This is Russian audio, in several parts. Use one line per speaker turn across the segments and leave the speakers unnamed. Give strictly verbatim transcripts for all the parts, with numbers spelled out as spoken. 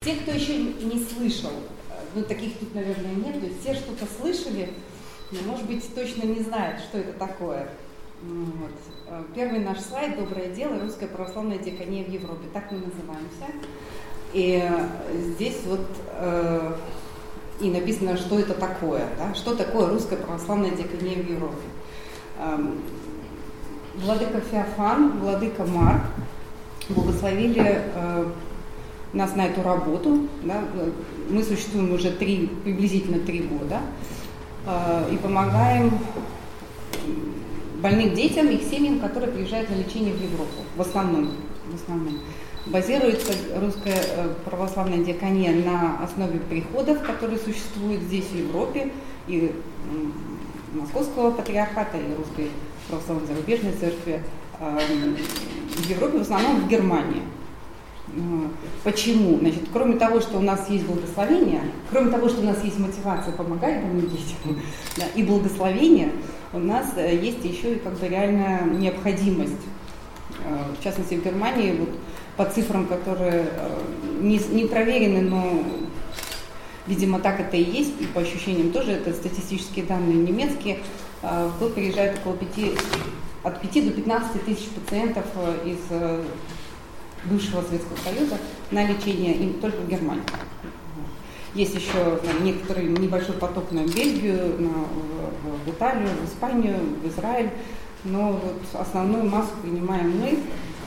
Те, кто еще не слышал, ну таких тут, наверное, нет, то есть все что-то слышали, но, может быть, точно не знают, что это такое. Вот. Первый наш слайд «Доброе дело. Русская православная диакония в Европе». Так мы называемся. И здесь вот э, и написано, что это такое, да? Что такое Русская православная диакония в Европе. Эм, владыка Феофан, владыка Марк благословили э, нас на эту работу. Да? Мы существуем уже три, приблизительно три года э, и помогаем больным детям и их семьям, которые приезжают на лечение в Европу, в основном. В основном. Базируется Русская православная диакония на основе приходов, которые существуют здесь, в Европе, и Московского патриархата, и Русской православной зарубежной церкви. В Европе, в основном в Германии. Почему? Значит, кроме того, что у нас есть благословение, кроме того, что у нас есть мотивация помогать больным детям, да, и благословение, у нас есть еще и как бы реальная необходимость. В частности, в Германии, вот, по цифрам, которые не, не проверены, но, видимо, так это и есть, и по ощущениям тоже, это статистические данные немецкие, в год приезжает около пяти, от пяти до пятнадцати тысяч пациентов из бывшего Советского Союза на лечение им только в Германии. Есть еще там, некоторый небольшой поток на Бельгию, на, в, в Италию, в Испанию, в Израиль, но вот основную массу принимаем мы.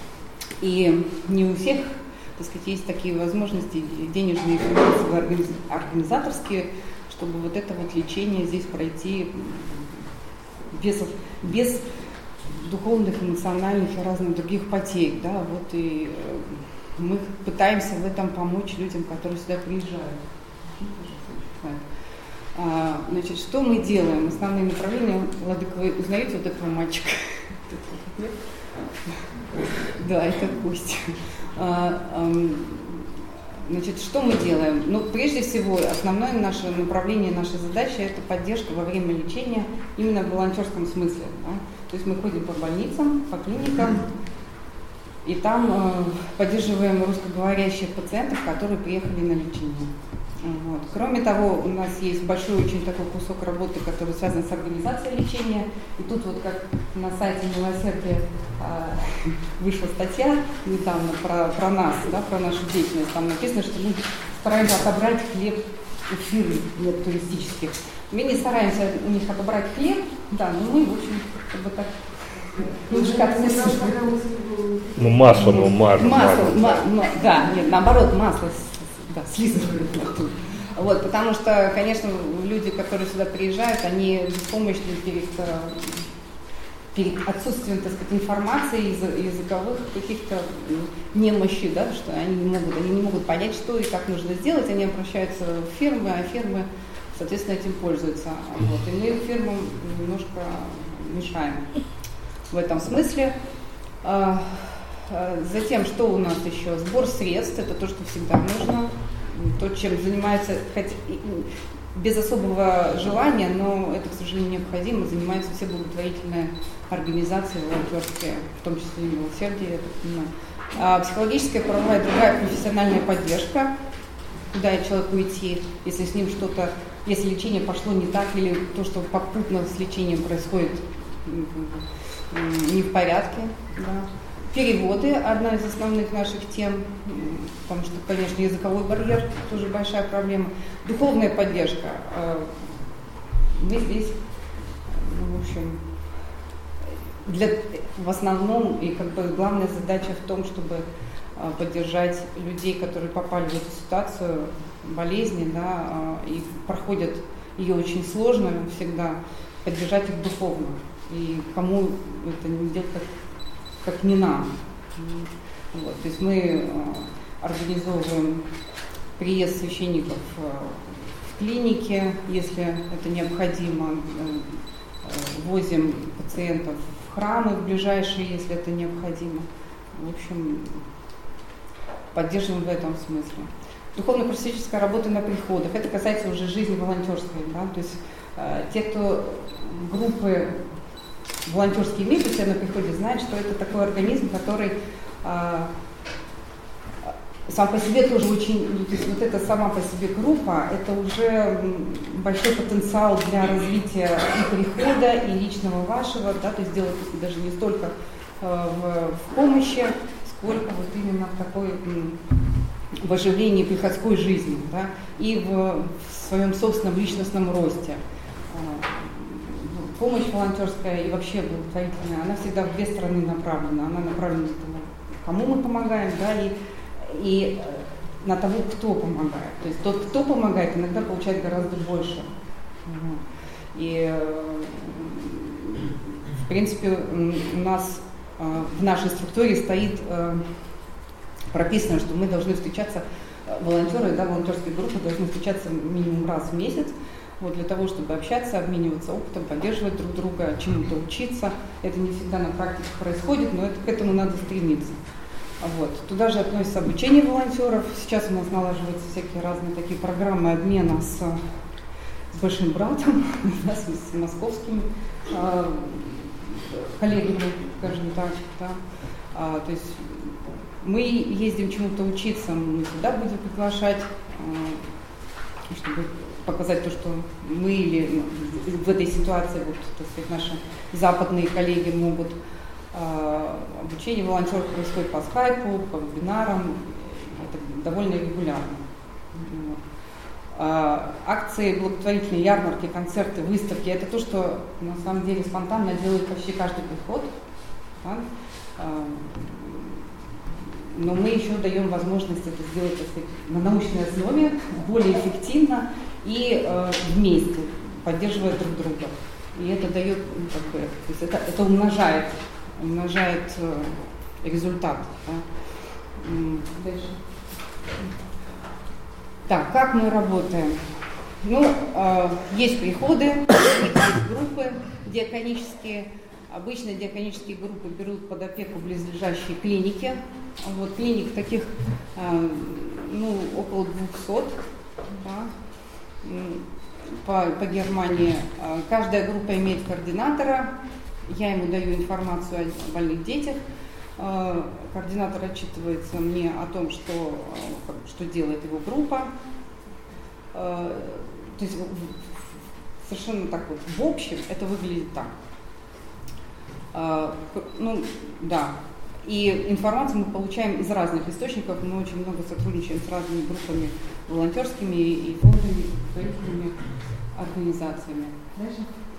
И не у всех, так сказать, есть такие возможности денежные, финансовые, организаторские, чтобы вот это вот лечение здесь пройти без, без духовных, эмоциональных и разных других потерь. Да? Вот и мы пытаемся в этом помочь людям, которые сюда приезжают. А, значит, что мы делаем? Основные направления. Владыка, вы узнаете вот этого мальчика? Да, это Костя. Значит, что мы делаем? Ну, прежде всего, основное наше направление, наша задача – это поддержка во время лечения именно в волонтерском смысле. Да? То есть мы ходим по больницам, по клиникам, и там э, поддерживаем русскоговорящих пациентов, которые приехали на лечение. Вот. Кроме того, у нас есть большой очень такой кусок работы, который связан с организацией лечения. И тут вот как на сайте Милосердия э, вышла статья недавно про, про нас, да, про нашу деятельность. Там написано, что мы стараемся отобрать хлеб у фирм нет, туристических. Мы не стараемся у них отобрать хлеб, да, но мы, в общем, как бы так лучше как-то
ну масло, ну масло.
Масло, ма, ма, да, нет, наоборот, масло. Да, слизывают. Вот, потому что, конечно, люди, которые сюда приезжают, они беспомощны перед, перед отсутствием, так сказать, информации, языковых каких-то немощи, да, что они не могут, они не могут понять, что и как нужно сделать, они обращаются в фирмы, а фирмы, соответственно, этим пользуются. Вот, и мы фирмам немножко мешаем в этом смысле. Затем, что у нас еще? Сбор средств, это то, что всегда нужно, то, чем занимается, хоть без особого желания, но это, к сожалению, необходимо, занимаются все благотворительные организации, волонтерские, в том числе и Милосердие, я так понимаю. А психологическая, правовая, другая профессиональная поддержка, куда человеку идти, если с ним что-то, если лечение пошло не так, или то, что попутно с лечением происходит не в порядке, да. Переводы – одна из основных наших тем, потому что, конечно, языковой барьер – тоже большая проблема. Духовная поддержка. Мы здесь, в общем, для, в основном, и как бы главная задача в том, чтобы поддержать людей, которые попали в эту ситуацию болезни, да, и проходят ее очень сложно всегда, поддержать их духовно. И кому это не делать, как как не нам. Вот, то есть мы э, организовываем приезд священников э, в клинике, если это необходимо, э, э, возим пациентов в храмы в ближайшие, если это необходимо. В общем, поддерживаем в этом смысле. Духовно-просветительская работа на приходах. Это касается уже жизни волонтерской. Да? То есть э, те, кто группы волонтерские месяцы на приходе, знают, что это такой организм, который э, сам по себе тоже очень, то есть вот эта сама по себе группа, это уже большой потенциал для развития и прихода, и личного вашего, да, то есть делать даже не столько э, в, в помощи, сколько вот именно в такой в оживлении приходской жизни, да, и в, в своем собственном личностном росте. Помощь волонтерская и вообще благотворительная, она всегда в две стороны направлена. Она направлена на того, кому мы помогаем, да, и, и на того, кто помогает. То есть тот, кто помогает, иногда получает гораздо больше. И, в принципе, у нас в нашей структуре стоит прописано, что мы должны встречаться, волонтеры, да, волонтерские группы должны встречаться минимум раз в месяц, вот, для того, чтобы общаться, обмениваться опытом, поддерживать друг друга, чему-то учиться. Это не всегда на практике происходит, но это, к этому надо стремиться. Вот. Туда же относится обучение волонтеров. Сейчас у нас налаживаются всякие разные такие программы обмена с, с большим братом, да, с, с московскими э, коллегами, скажем так. Да. А, то есть мы ездим чему-то учиться, мы всегда будем приглашать, э, чтобы показать то, что мы или в этой ситуации, вот, так сказать, наши западные коллеги могут. Э, обучение волонтеров происходит по скайпу, по вебинарам, это довольно регулярно. Вот. Э, акции благотворительные, ярмарки, концерты, выставки – это то, что на самом деле спонтанно делает почти каждый приход. Да? Э, но мы еще даем возможность это сделать, так сказать, на научной основе, более эффективно и э, вместе, поддерживая друг друга. И это дает, ну, как бы, то есть это, это умножает, умножает э, результат. Да? Дальше. Так, как мы работаем? Ну, э, есть приходы, есть группы диаконические. Обычно диаконические группы берут под опеку близлежащие клиники. Вот клиник таких, э, ну, около двухсот, да, по, по Германии. Каждая группа имеет координатора. Я ему даю информацию о больных детях. Координатор отчитывается мне о том, что, что делает его группа. То есть совершенно так вот в общем это выглядит так. Ну, да. И информацию мы получаем из разных источников. Мы очень много сотрудничаем с разными группами волонтерскими и фондами, и благотворительными организациями. Дальше.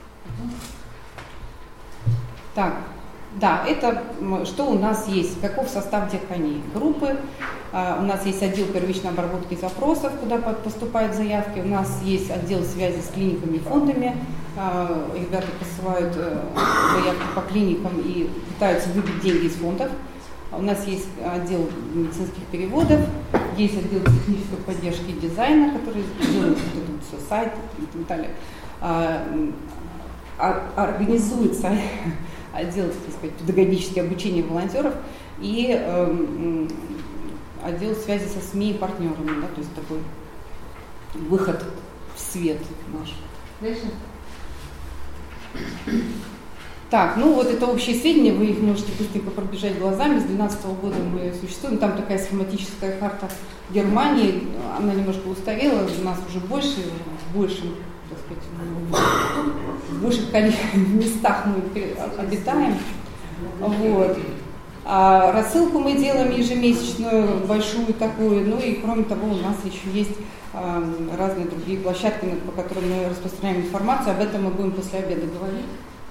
Так, да, это что у нас есть, каков состав диаконии. Группы, а, у нас есть отдел первичной обработки запросов, куда поступают заявки, у нас есть отдел связи с клиниками и фондами. А, ребята посылают а, заявки по клиникам и пытаются выбить деньги из фондов. У нас есть отдел медицинских переводов, есть отдел технической поддержки и дизайна, который делает вот это все, сайт и так далее. А, а, организуется отдел, так сказать, педагогическое обучение волонтеров и э, отдел связи со СМИ и партнерами, да, то есть такой выход в свет наш. Дальше. Так, ну вот это общие сведения, вы их можете быстренько пробежать глазами. С две тысячи двенадцатого года мы существуем, там такая схематическая карта Германии, она немножко устарела, у нас уже больше, в большем, так сказать, в больших местах мы обитаем. Вот. А рассылку мы делаем ежемесячную, большую такую, ну и кроме того у нас еще есть а, разные другие площадки, по которым мы распространяем информацию, об этом мы будем после обеда говорить.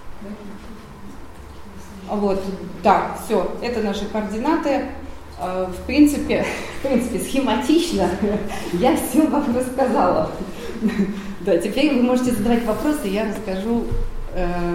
Вот, так, все, это наши координаты. В принципе, в принципе, схематично я все вам рассказала. Да, теперь вы можете задавать вопросы, я расскажу.